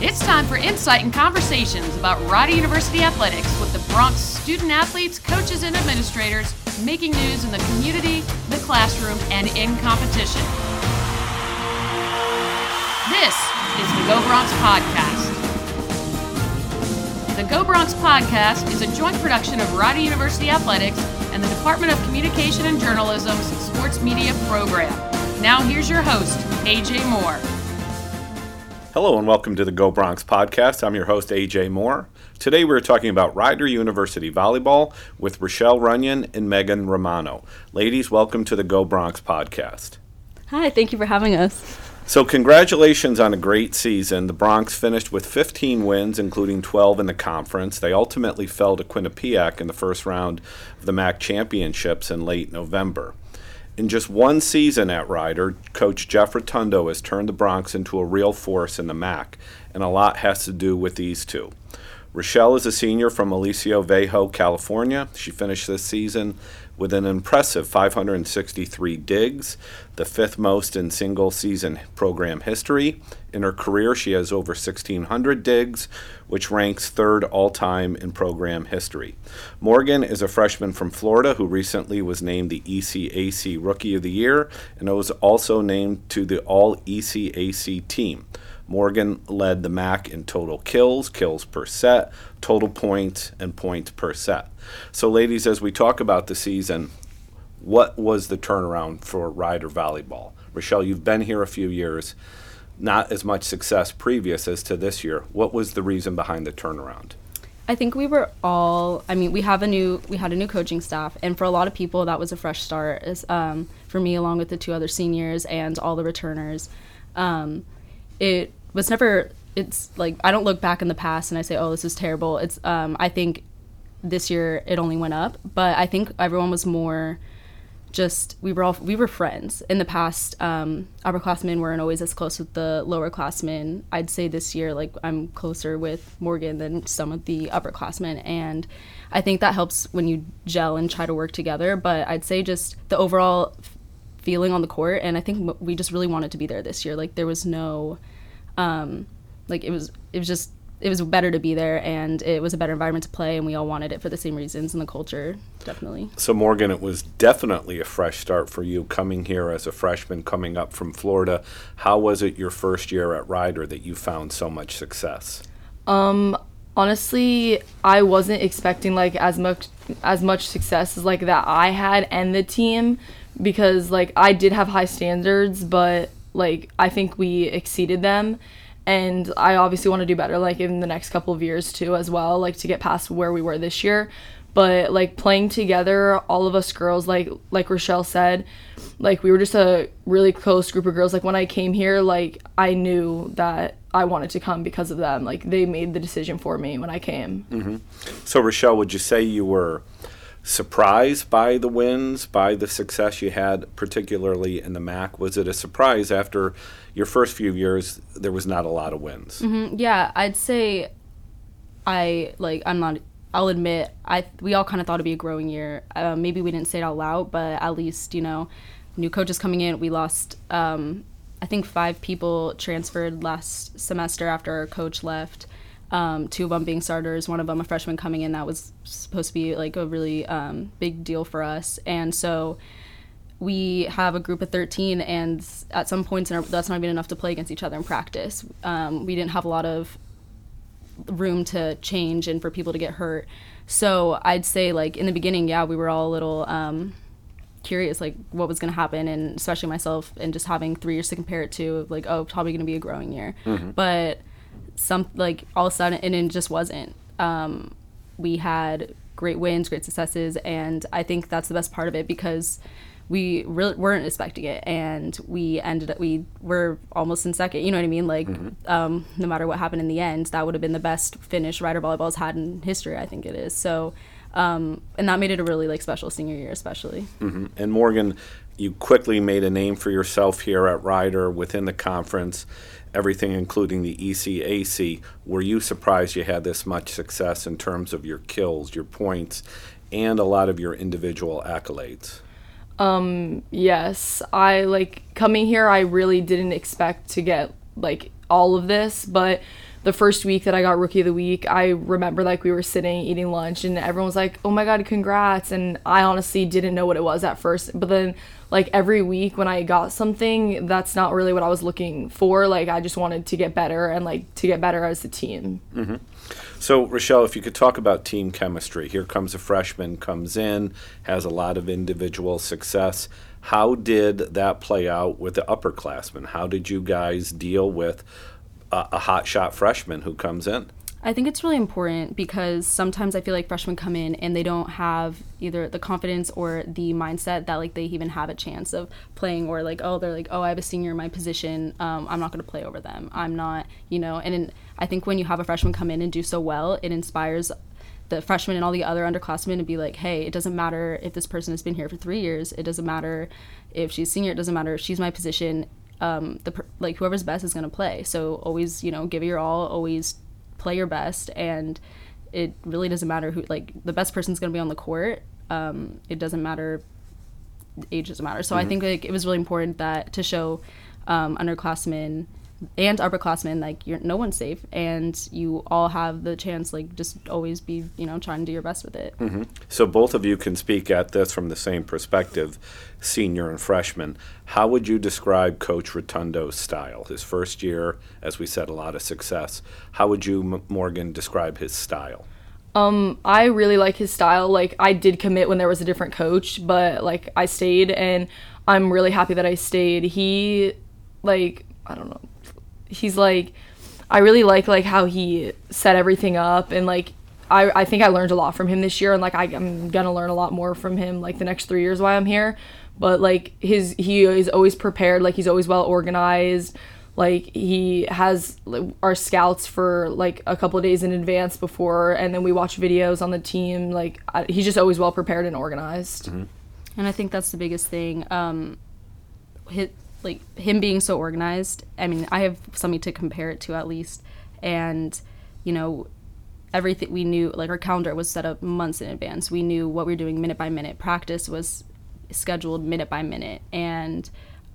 It's time for insight and conversations about Rider University athletics with the Bronx student athletes, coaches, and administrators making news in the community, the classroom, and in competition. This is the Go Bronx Podcast. The Go Bronx Podcast is a joint production of Rider University Athletics and the Department of Communication and Journalism's Sports Media Program. Now here's your host, AJ Moore. Hello and welcome to the Go Bronx Podcast. I'm your host, AJ Moore. Today we're talking about Rider University Volleyball with Rochelle Runyon and Megan Romano. Ladies, welcome to the Go Bronx Podcast. Hi, thank you for having us. So congratulations on a great season. The Bronx finished with 15 wins, including 12 in the conference. They ultimately fell to Quinnipiac in the first round of the MAC Championships in late November. In just one season at Rider, Coach Jeff Rotundo has turned the Bronx into a real force in the MAC, and a lot has to do with these two. Rochelle is a senior from Aliso Viejo, California. She finished this season with an impressive 563 digs, the fifth most in single-season program history. In her career, she has over 1,600 digs, which ranks third all-time in program history. Morgan is a freshman from Florida who recently was named the ECAC Rookie of the Year and was also named to the All-ECAC team. Morgan led the MAC in total kills per set, total points, and points per set. So, ladies, as we talk about the season, what was the turnaround for Rider Volleyball? Rochelle, you've been here a few years, not as much success previous as to this year. What was the reason behind the turnaround? I think we had a new coaching staff, and for a lot of people that was a fresh start. For me, along with the two other seniors and all the returners, it's like I don't look back in the past and I say, oh, this is terrible. I think this year it only went up, but I think everyone was more just, we were friends. In the past, upperclassmen weren't always as close with the lowerclassmen. I'd say this year, like, I'm closer with Morgan than some of the upperclassmen, and I think that helps when you gel and try to work together. But I'd say just the overall feeling on the court, and I think we just really wanted to be there this year. Like, there was no, it was better to be there, and it was a better environment to play, and we all wanted it for the same reasons, and the culture, definitely. So, Morgan, it was definitely a fresh start for you coming here as a freshman, coming up from Florida. How was it your first year at Rider that you found so much success? Honestly, I wasn't expecting like as much success as like that I had and the team, because like I did have high standards, but like I think we exceeded them. And I obviously want to do better, like, in the next couple of years, too, as well, like, to get past where we were this year. But, like, playing together, all of us girls, like Rochelle said, like, we were just a really close group of girls. Like, when I came here, like, I knew that I wanted to come because of them. Like, they made the decision for me when I came. Mm-hmm. So, Rochelle, would you say you were surprised by the wins, by the success you had, particularly in the MAC? Was it a surprise after your first few years there was not a lot of wins? Mm-hmm. Yeah, I'd say I'll admit, we all kind of thought it'd be a growing year. Maybe we didn't say it out loud, but at least, new coaches coming in. We lost, I think 5 people transferred last semester after our coach left. 2 of them being starters, one of them a freshman coming in. That was supposed to be like a really big deal for us. And so we have a group of 13, and at some points that's not even enough to play against each other in practice. We didn't have a lot of room to change and for people to get hurt. So I'd say, like, in the beginning, yeah, we were all a little curious, like, what was going to happen, and especially myself, and just having 3 years to compare it to, like, oh, probably going to be a growing year. Mm-hmm. But all of a sudden, and it just wasn't. We had great wins, great successes, and I think that's the best part of it, because we really weren't expecting it, and we were almost in second, you know what I mean? Like, mm-hmm. No matter what happened in the end, that would have been the best finish Rider Volleyball's had in history, I think it is. So, and that made it a really, like, special senior year, especially. Mm-hmm. And Morgan, you quickly made a name for yourself here at Rider within the conference, everything including the ECAC. Were you surprised you had this much success in terms of your kills, your points, and a lot of your individual accolades? Yes. Coming here, I really didn't expect to get, like, all of this, but the first week that I got Rookie of the Week, I remember like we were sitting eating lunch and everyone was like, oh my God, congrats. And I honestly didn't know what it was at first. But then like every week when I got something, that's not really what I was looking for. Like I just wanted to get better and like to get better as a team. Mm-hmm. So, Rochelle, if you could talk about team chemistry. Here comes a freshman, comes in, has a lot of individual success. How did that play out with the upperclassmen? How did you guys deal with a hotshot freshman who comes in? I think it's really important because sometimes I feel like freshmen come in and they don't have either the confidence or the mindset that like they even have a chance of playing, or like, oh, they're like, oh, I have a senior in my position, I'm not going to play over them. I'm not, and I think when you have a freshman come in and do so well, it inspires the freshmen and all the other underclassmen to be like, hey, it doesn't matter if this person has been here for 3 years. It doesn't matter if she's senior. It doesn't matter if she's my position. Like whoever's best is going to play. So always, give it your all, always play your best, and it really doesn't matter who, like the best person's going to be on the court. It doesn't matter, age doesn't matter. So I think like it was really important that to show underclassmen and upperclassmen like no one's safe, and you all have the chance, like just always be trying to do your best with it. Mm-hmm. So both of you can speak at this from the same perspective, senior and freshman. How would you describe Coach Rotundo's style? His first year, as we said, a lot of success. How would you, Morgan, describe his style? I really like his style. Like I did commit when there was a different coach, but like I stayed, and I'm really happy that I stayed. He like, I don't know, he's like, I really like how he set everything up, and like I think I learned a lot from him this year, and like I'm gonna learn a lot more from him like the next 3 years while I'm here. But like he is always prepared, like he's always well organized. Like he has our scouts for like a couple of days in advance before, and then we watch videos on the team. Like he's just always well prepared and organized. Mm-hmm. And I think that's the biggest thing. Him being so organized. I mean, I have something to compare it to at least, and everything we knew, like our calendar was set up months in advance. We knew what we were doing minute by minute. Practice was scheduled minute by minute, and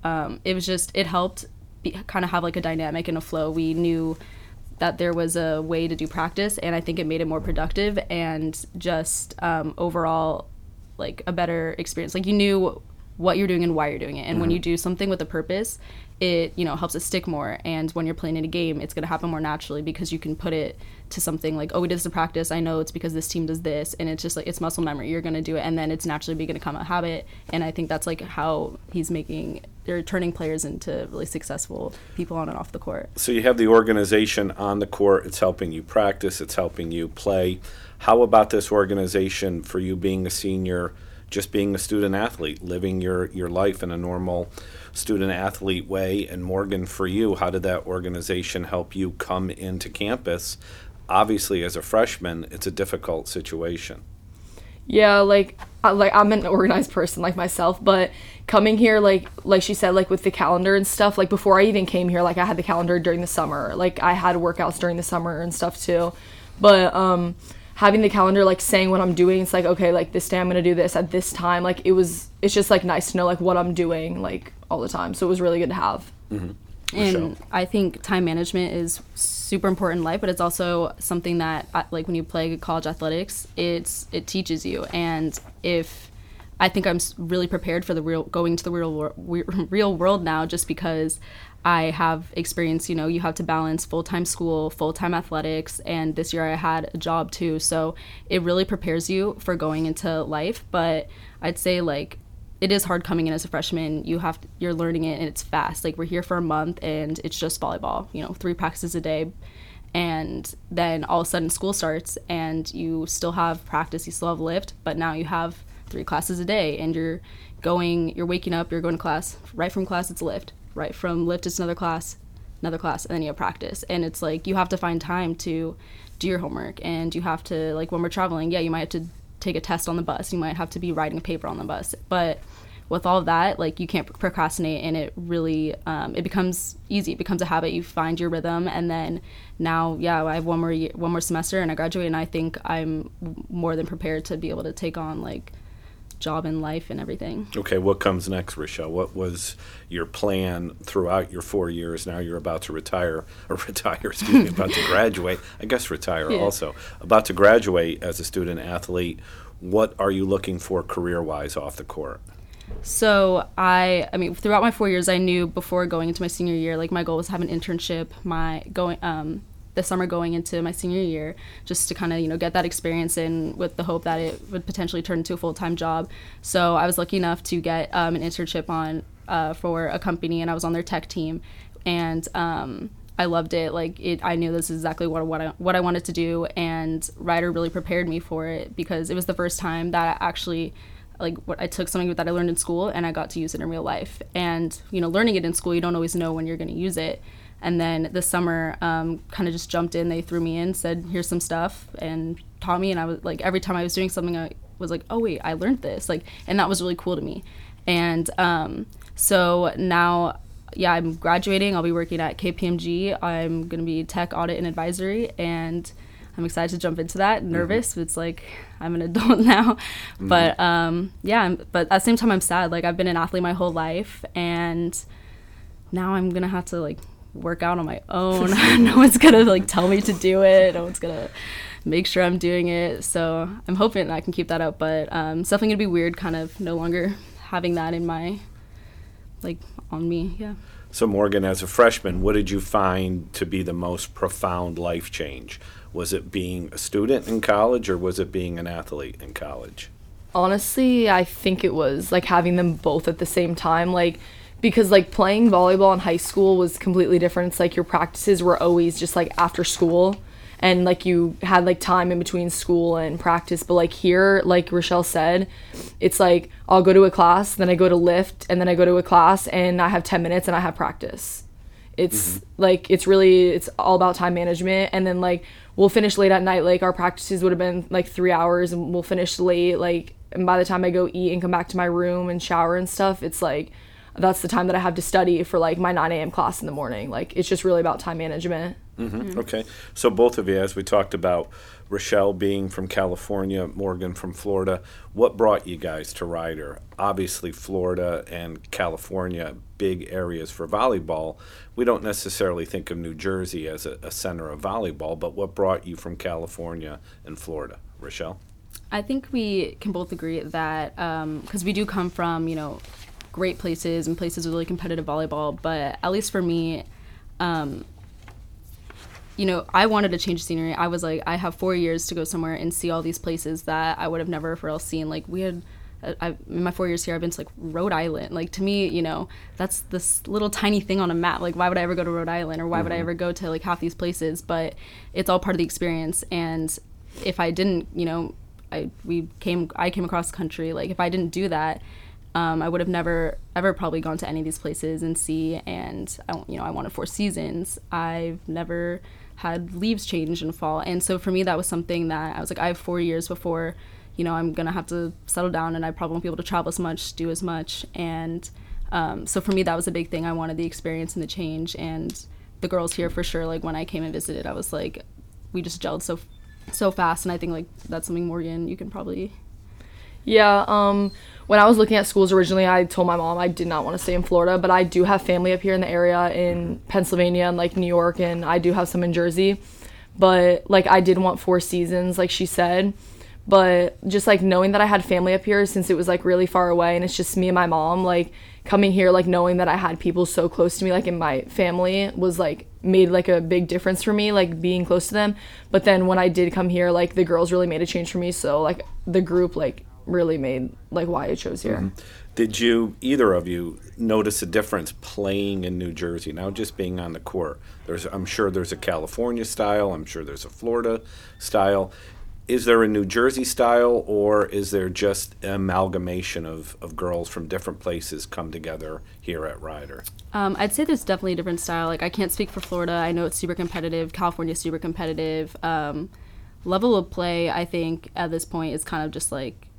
it helped kind of have like a dynamic and a flow. We knew that there was a way to do practice, and I think it made it more productive and just overall like a better experience. Like you knew what you're doing and why you're doing it, and when you do something with a purpose, it helps it stick more. And when you're playing in a game, it's going to happen more naturally because you can put it to something like, oh, we did this in practice, I know it's because this team does this, and it's just like it's muscle memory. You're going to do it, and then it's naturally going to become a habit. And I think that's like how they're turning players into really successful people on and off the court. So you have the organization on the court. It's helping you practice. It's helping you play. How about this organization for you being a senior, just being a student athlete, living your life in a normal student athlete way? And Morgan, for you, how did that organization help you come into campus? Obviously, as a freshman, it's a difficult situation. Yeah, like I'm an organized person like myself, but coming here, like she said, like with the calendar and stuff, like before I even came here, like I had the calendar during the summer, like I had workouts during the summer and stuff too. But having the calendar, like saying what I'm doing, it's like, okay, like this day I'm gonna do this at this time. Like it's just like nice to know like what I'm doing like all the time. So it was really good to have. Mm-hmm. And I think time management is super important in life, but it's also something that like when you play college athletics, it teaches you. And I think I'm really prepared for going to the real world now, just because I have experience. You have to balance full-time school, full-time athletics, and this year I had a job too. So it really prepares you for going into life. But I'd say like it is hard coming in as a freshman. You're learning it, and it's fast. Like we're here for a month, and it's just volleyball. 3 practices a day, and then all of a sudden school starts, and you still have practice, you still have lift, but now you have 3 classes a day, and you're waking up, you're going to class. Right from class, it's lift. Right from lift, it's another class, and then you have practice. And it's like you have to find time to do your homework, and you have to, like when we're traveling, you might have to take a test on the bus, you might have to be writing a paper on the bus, but with all of that, like you can't procrastinate, and it really it becomes easy. It becomes a habit. You find your rhythm, and then now I have one more semester and I graduate, and I think I'm more than prepared to be able to take on like job and life and everything. Okay, what comes next, Rochelle? What was your plan throughout your 4 years? Now you're about to about to graduate. I guess retire also. About to graduate as a student athlete. What are you looking for career-wise off the court? So I mean, throughout my 4 years, I knew before going into my senior year, like my goal was to have an internship, the summer going into my senior year, just to kind of, get that experience in with the hope that it would potentially turn into a full-time job. So I was lucky enough to get an internship for a company, and I was on their tech team, and I loved it. I knew this is exactly what I wanted to do, and Rider really prepared me for it because it was the first time that I actually I took something that I learned in school and I got to use it in real life. And learning it in school, you don't always know when you're going to use it. And then this summer, kind of just jumped in. They threw me in, said, here's some stuff, and taught me. And I was every time I was doing something, I was like, oh wait, I learned this. And that was really cool to me. And so now, I'm graduating. I'll be working at KPMG. I'm going to be tech audit and advisory, and I'm excited to jump into that. Nervous. It's I'm an adult now. But but at the same time, I'm sad. I've been an athlete my whole life, and now I'm going to have to work out on my own. No one's gonna tell me to do it. No one's gonna make sure I'm doing it. So I'm hoping I can keep that up, but it's definitely gonna be weird kind of no longer having that in my on me. Yeah. So Morgan, as a freshman, what did you find to be the most profound life change? Was it being a student in college, or was it being an athlete in college? Honestly, I think it was having them both at the same time, because playing volleyball in high school was completely different. It's your practices were always just after school, and you had time in between school and practice. But here, like Rochelle said, it's I'll go to a class, then I go to lift, and then I go to a class, and I have 10 minutes and I have practice. It's it's all about time management. And then we'll finish late at night. Our practices would have been 3 hours, and we'll finish late. And by the time I go eat and come back to my room and shower and stuff, it's that's the time that I have to study for my 9 a.m. class in the morning. It's just really about time management. Mm-hmm. Okay. So both of you, as we talked about, Rochelle being from California, Morgan from Florida, what brought you guys to Rider? Obviously, Florida and California, big areas for volleyball. We don't necessarily think of New Jersey as a center of volleyball, but what brought you from California and Florida? Rochelle? I think we can both agree that because we do come from, great places and places with really competitive volleyball, but at least for me, I wanted to change scenery. I was I have 4 years to go somewhere and see all these places that I would have never for else seen. We had, in my 4 years here, I've been to Rhode Island. To me, that's this little tiny thing on a map. Why would I ever go to Rhode Island, or why would I ever go to half these places? But it's all part of the experience. And if I didn't, I came across the country. If I didn't do that, I would have never ever probably gone to any of these places and see. And I wanted 4 seasons. I've never had leaves change in fall, and so for me that was something that I was I have 4 years before I'm gonna have to settle down, and I probably won't be able to travel as much, do as much. And so for me that was a big thing. I wanted the experience and the change, and the girls here for sure, when I came and visited, I was we just gelled so fast. And I think that's something, Morgan, you can probably. Yeah, when I was looking at schools originally, I told my mom I did not want to stay in Florida, but I do have family up here in the area in Pennsylvania and New York, and I do have some in Jersey. But I did want 4 seasons, like she said. But just knowing that I had family up here, since it was really far away and it's just me and my mom, coming here, knowing that I had people so close to me, in my family, was made a big difference for me, being close to them. But then when I did come here, the girls really made a change for me. So the group really made why I chose here. Mm-hmm. Did you, either of you, notice a difference playing in New Jersey, now just being on the court? I'm sure there's a California style, I'm sure there's a Florida style. Is there a New Jersey style, or is there just an amalgamation of girls from different places come together here at Rider? I'd say there's definitely a different style. I can't speak for Florida. I know it's super competitive. California's super competitive. Level of play, I think, at this point is kind of just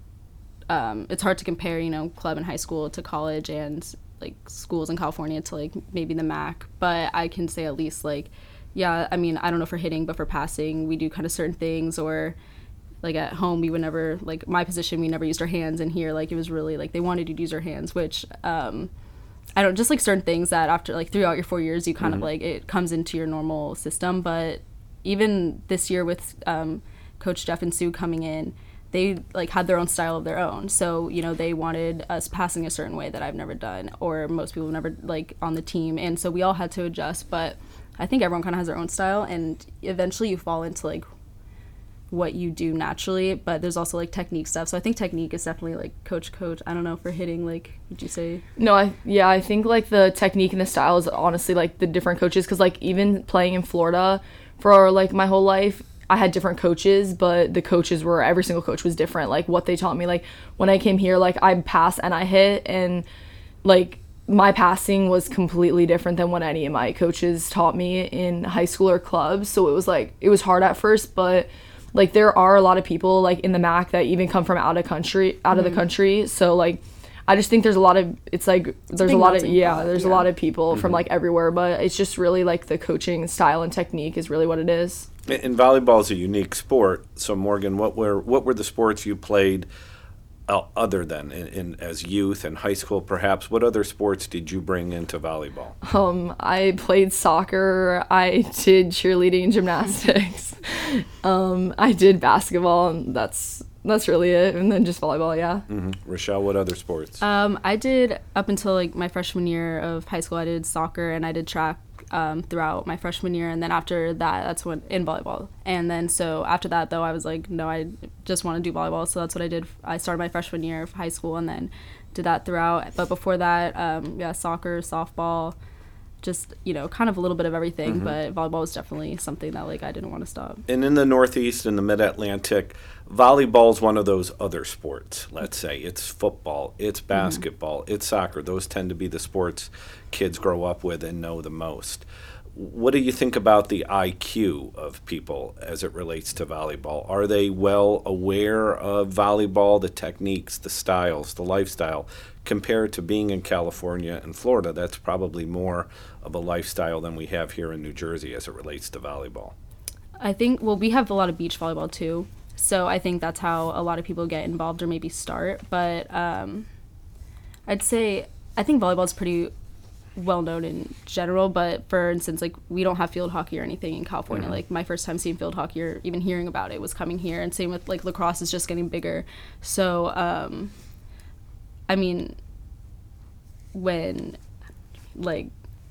it's hard to compare, club and high school to college, and schools in California to maybe the MAC. But I can say at least I don't know for hitting, but for passing, we do kind of certain things, or like at home we would never, like my position, we never used our hands, and here like it was really like they wanted you to use our hands, which I don't, just like certain things that after like throughout your 4 years you kind of like it comes into your normal system. But even this year with Coach Jeff and Sue coming in, they like had their own style of their own. So, you know, they wanted us passing a certain way that I've never done, or most people never like on the team. And so we all had to adjust, but I think everyone kind of has their own style, and eventually you fall into like what you do naturally. But there's also like technique stuff. So I think technique is definitely like coach. I don't know, for hitting, like, would you say? No, I think like the technique and the style is honestly like the different coaches, because like even playing in Florida for like my whole life, I had different coaches, but the coaches were, every single coach was different. Like what they taught me, like when I came here, like I pass and I hit, and like my passing was completely different than what any of my coaches taught me in high school or clubs. So it was like, it was hard at first, but like there are a lot of people like in the MAC that even come from out of the country. So like I just think there's a lot of, it's like there's a lot of a lot of people from like everywhere, but it's just really like the coaching style and technique is really what it is. And volleyball is a unique sport. So Morgan, what were the sports you played other than in as youth and high school perhaps? What other sports did you bring into volleyball? I played soccer, I did cheerleading and gymnastics, I did basketball, and that's really it, and then just volleyball. Rochelle, what other sports? I did, up until like my freshman year of high school, I did soccer and I did track throughout my freshman year, and then after that, that's when in volleyball. And then so after that though, I was like, no, I just want to do volleyball. So that's what I did. I started my freshman year of high school and then did that throughout. But before that, soccer, softball, just, you know, kind of a little bit of everything. But volleyball was definitely something that like I didn't want to stop. And in the Northeast and the Mid-Atlantic, volleyball is one of those other sports. Let's say it's football, it's basketball, it's soccer. Those tend to be the sports kids grow up with and know the most. What do you think about the IQ of people as it relates to volleyball? Are they well aware of volleyball, the techniques, the styles, the lifestyle, compared to being in California and Florida? That's probably more of a lifestyle than we have here in New Jersey as it relates to volleyball. I think, well, we have a lot of beach volleyball too. So I think that's how a lot of people get involved or maybe start. But I'd say, I think volleyball is pretty well known in general, but for instance, like we don't have field hockey or anything in California. Like my first time seeing field hockey or even hearing about it was coming here, and same with like lacrosse is just getting bigger. So I mean, when like,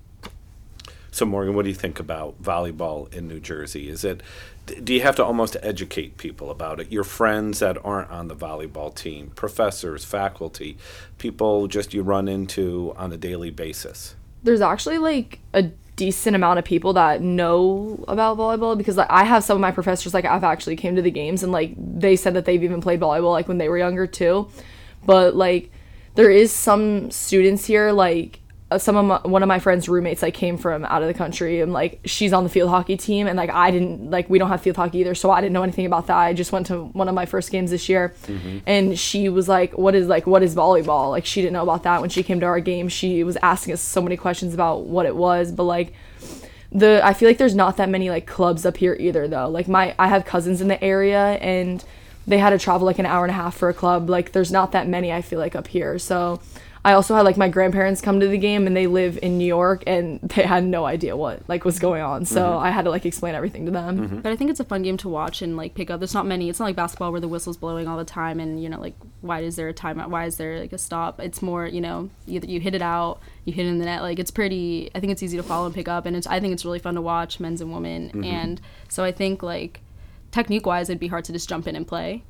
so Morgan, what do you think about volleyball in New Jersey? Do you have to almost educate people about it? Your friends that aren't on the volleyball team, professors, faculty, people just you run into on a daily basis? There's actually like a decent amount of people that know about volleyball, because like I have some of my professors, like I've actually came to the games and like they said that they've even played volleyball like when they were younger too. But like there is some students here, like one of my friend's roommates like came from out of the country, and like she's on the field hockey team, and like I didn't, like we don't have field hockey either, so I didn't know anything about that. I just went to one of my first games this year, and she was like, what is volleyball? Like she didn't know about that. When she came to our game, she was asking us so many questions about what it was. But like I feel like there's not that many like clubs up here either though. Like I have cousins in the area, and they had to travel like an hour and a half for a club. Like there's not that many, I feel like, up here. So I also had like my grandparents come to the game, and they live in New York, and they had no idea what like was going on. So I had to like explain everything to them. But I think it's a fun game to watch and like pick up. There's not many. It's not like basketball where the whistle's blowing all the time, and you know, like why is there a timeout? Why is there like a stop? It's more, you know, you hit it out, you hit it in the net. Like it's pretty. I think it's easy to follow and pick up, and I think it's really fun to watch, men's and women. And so I think like technique wise, it'd be hard to just jump in and play.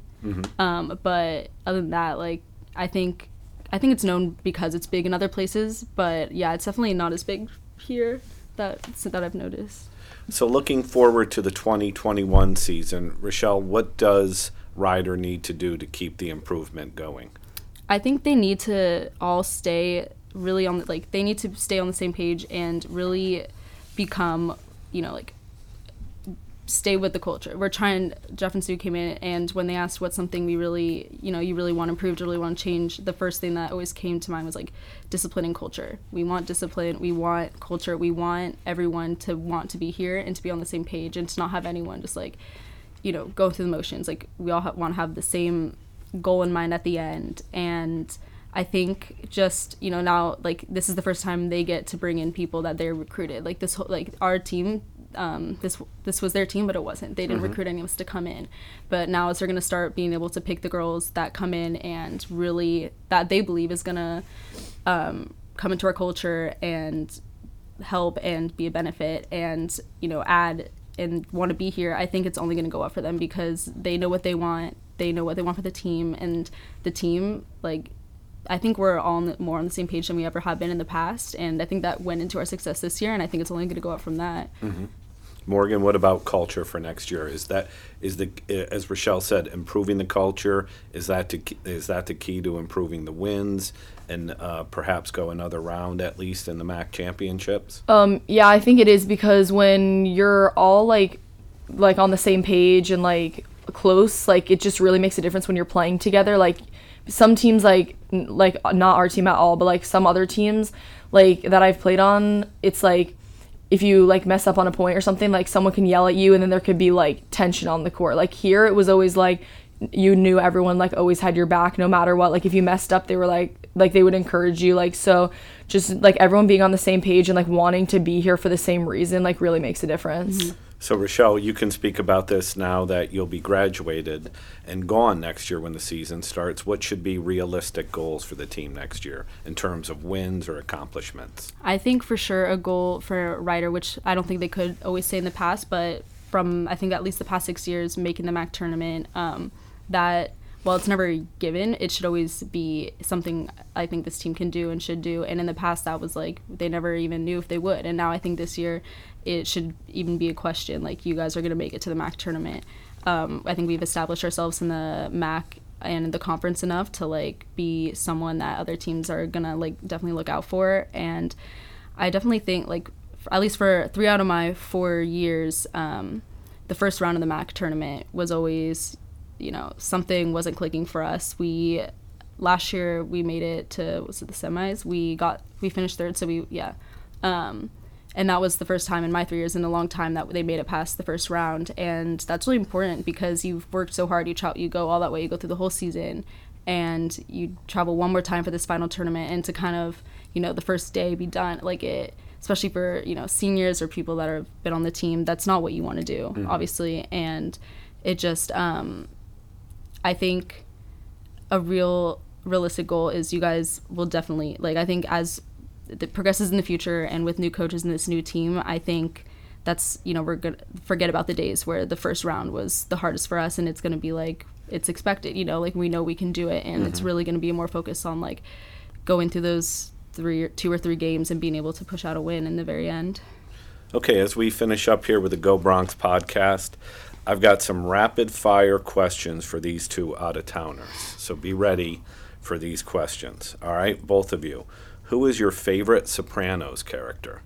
But other than that, like I think it's known because it's big in other places, but yeah, it's definitely not as big here that I've noticed. So looking forward to the 2021 season, Rochelle, what does Rider need to do to keep the improvement going? I think they need to all stay really they need to stay on the same page and really become, you know, like stay with the culture. Jeff and Sue came in, and when they asked what's something we really, you know, you really want to improve, to really want to change, the first thing that always came to mind was like discipline and culture. We want discipline, we want culture, we want everyone to want to be here and to be on the same page, and to not have anyone just like go through the motions. Like, we all want to have the same goal in mind at the end. And I think just, now, like, this is the first time they get to bring in people that they're recruited. Like, this whole, like, our team, this was their team, but it wasn't. They didn't recruit any of us to come in. But now as they're going to start being able to pick the girls that come in and really, that they believe is going to come into our culture and help and be a benefit and, add and want to be here, I think it's only going to go up for them because they know what they want. They know what they want for the team, and the team, like, I think we're all more on the same page than we ever have been in the past, and I think that went into our success this year, and I think it's only going to go up from that. Mm-hmm. Morgan, what about culture for next year? Is as Rochelle said, improving the culture? Is that the key to improving the wins and perhaps go another round at least in the MAC championships? Yeah, I think it is, because when you're all like on the same page and like close, like, it just really makes a difference when you're playing together. Like, some teams, like not our team at all, but like some other teams like that I've played on, it's like if you like mess up on a point or something, like someone can yell at you and then there could be like tension on the court. Like, here it was always like you knew everyone like always had your back no matter what. Like, if you messed up, they were like they would encourage you. Like, so just like everyone being on the same page and like wanting to be here for the same reason like really makes a difference. Mm-hmm. So, Rochelle, you can speak about this now that you'll be graduated and gone next year when the season starts. What should be realistic goals for the team next year in terms of wins or accomplishments? I think for sure a goal for Rider, which I don't think they could always say in the past, but from I think at least the past 6 years making the MAC tournament, that while it's never given, it should always be something I think this team can do and should do. And in the past, that was like they never even knew if they would. And now I think this year it should even be a question, like, you guys are going to make it to the MAC tournament. I think we've established ourselves in the MAC and the conference enough to like be someone that other teams are going to like definitely look out for. And I definitely think, like, at least for 3 out of my 4 years, the first round of the MAC tournament was always, something wasn't clicking for us. Last year we made it to, was it the semis? We finished third, so and that was the first time in my 3 years in a long time that they made it past the first round. And that's really important because you've worked so hard. You go all that way. You go through the whole season and you travel one more time for this final tournament, and to kind of, the first day be done, like, it, especially for, seniors or people that have been on the team, that's not what you want to do, obviously. And it just, I think a realistic goal is you guys will definitely, like, I think as it progresses in the future and with new coaches and this new team, I think that's, we're going to forget about the days where the first round was the hardest for us, and it's going to be like, it's expected, like, we know we can do it, and it's really going to be more focused on like going through those 2 or 3 games and being able to push out a win in the very end. Okay, as we finish up here with the Go Bronx podcast, I've got some rapid fire questions for these 2 out-of-towners. So be ready for these questions. All right, both of you. Who is your favorite Sopranos character?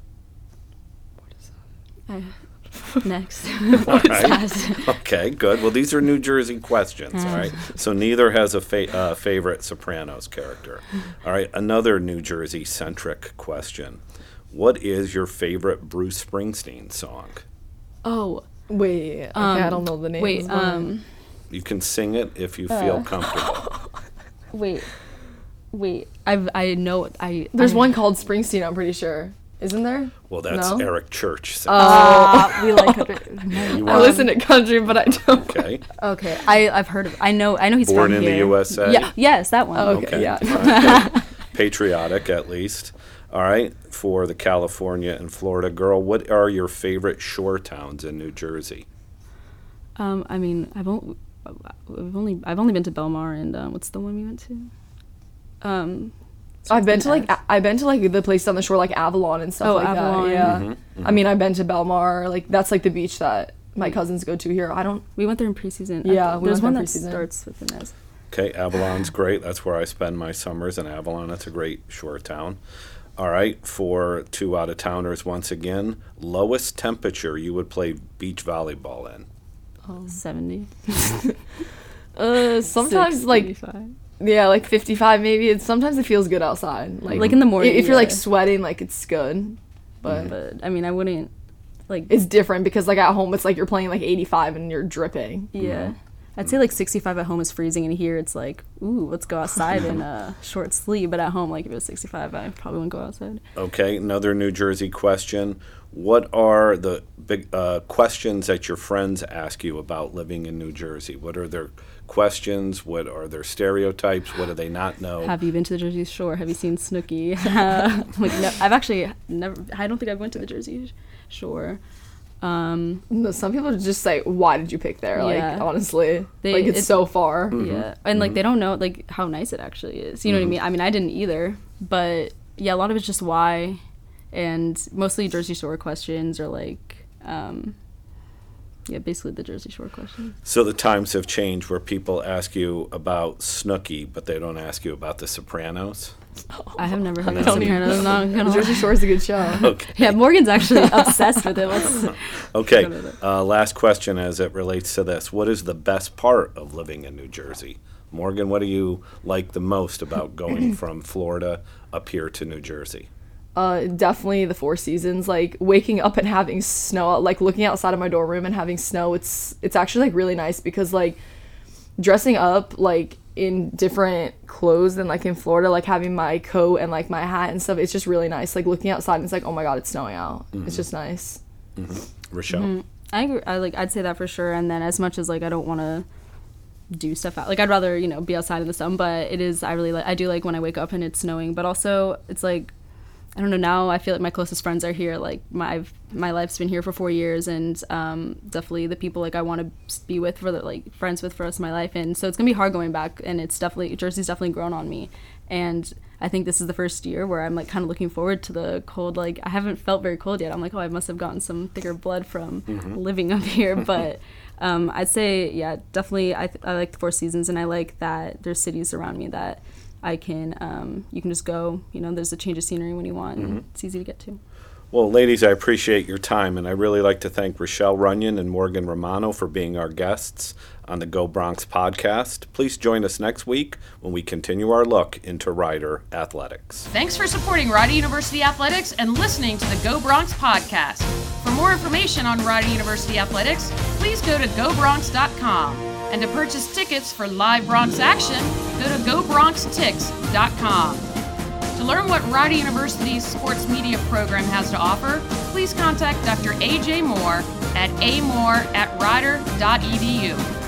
Next. All right. Okay, good. Well, these are New Jersey questions, all right? So neither has a favorite Sopranos character. All right, another New Jersey-centric question. What is your favorite Bruce Springsteen song? Oh. Wait, okay, I don't know the name. Wait, You can sing it if you feel comfortable. Wait. I know. There's one called Springsteen, I'm pretty sure. Isn't there? Well, that's No? Eric Church. We like country. I listen to country, but I don't. Okay. Okay, I've heard of. I know he's Born from in here. the USA? Yeah. Yes, that one. Oh, okay. Yeah. All right, good. Patriotic, at least. All right. For the California and Florida girl, what are your favorite shore towns in New Jersey? I mean, I've only been to Belmar and what's the one we went to? I've been to like the place on the shore, like Avalon and stuff like Avalon. that. Yeah. I mean, I've been to Belmar. Like, that's like the beach that my cousins go to here. We went there in preseason. Yeah, there's one that preseason. starts with an S. Okay, Avalon's great. That's where I spend my summers in Avalon. That's a great shore town. All right, for 2 out-of-towners once again, lowest temperature you would play beach volleyball in? 70. Sometimes 65. like, yeah, like 55 maybe. Sometimes it feels good outside. Like in the morning. If you're like sweating, like it's good. But I mean, I wouldn't like It's different because like at home it's like you're playing like 85 and you're dripping. yeah. I'd say like 65 at home is freezing, and here it's like, ooh, let's go outside in a short sleeve. But at home, like if it was 65, I probably wouldn't go outside. Okay, another New Jersey question. What are the big questions that your friends ask you about living in New Jersey? What are their questions? What are their stereotypes? What do they not know? Have you been to the Jersey Shore? Have you seen Snooki? Like, no, I've actually never. I don't think I've went to the Jersey Shore. No, some people just say, why did you pick there? Yeah. Like, honestly, They- like it's so far. Yeah, and like they don't know like how nice it actually is. You know what I mean? I mean, I didn't either, but yeah, a lot of it's just why, and mostly Jersey Shore questions or like, yeah, basically the Jersey Shore questions. So the times have changed where people ask you about Snooki, but they don't ask you about The Sopranos. I have never heard of Don't even- Sopranos. Not gonna Jersey lie. Shore is a good show. Okay. Yeah, Morgan's actually obsessed with it. Let's, Okay. Last question as it relates to this. What is the best part of living in New Jersey? Morgan, what do you like the most about going from Florida up here to New Jersey? Definitely the Four Seasons. Like waking up and having snow, like looking outside of my dorm room and having snow. It's actually like really nice because like dressing up like in different clothes than like in Florida, like having my coat and like my hat and stuff. It's just really nice. Like looking outside and it's like, oh my god, it's snowing out. It's just nice. Rochelle? I agree. I'd say that for sure. And then as much as like I don't want to do stuff out, like I'd rather be outside in the sun. But it is I do like when I wake up and it's snowing. But also it's like I don't know, now I feel like my closest friends are here. Like my life's been here for 4 years, and definitely the people like I want to be with for friends with for the rest of my life. And so it's gonna be hard going back. And it's definitely Jersey's definitely grown on me. And I think this is the first year where I'm like kind of looking forward to the cold. Like I haven't felt very cold yet. I'm like, oh, I must have gotten some thicker blood from living up here. But I'd say, yeah, definitely I like the Four Seasons, and I like that there's cities around me that I can, you can just go, there's a change of scenery when you want, and it's easy to get to. Well, ladies, I appreciate your time, and I really like to thank Rochelle Runyon and Morgan Romano for being our guests on the Go Bronx podcast. Please join us next week when we continue our look into Rider athletics. Thanks for supporting Rider University Athletics and listening to the Go Bronx podcast. For more information on Rider University Athletics, please go to gobronx.com. And to purchase tickets for live Bronx action, go to gobronxtix.com. To learn what Rider University's sports media program has to offer, please contact Dr. A.J. Moore at amore@rider.edu.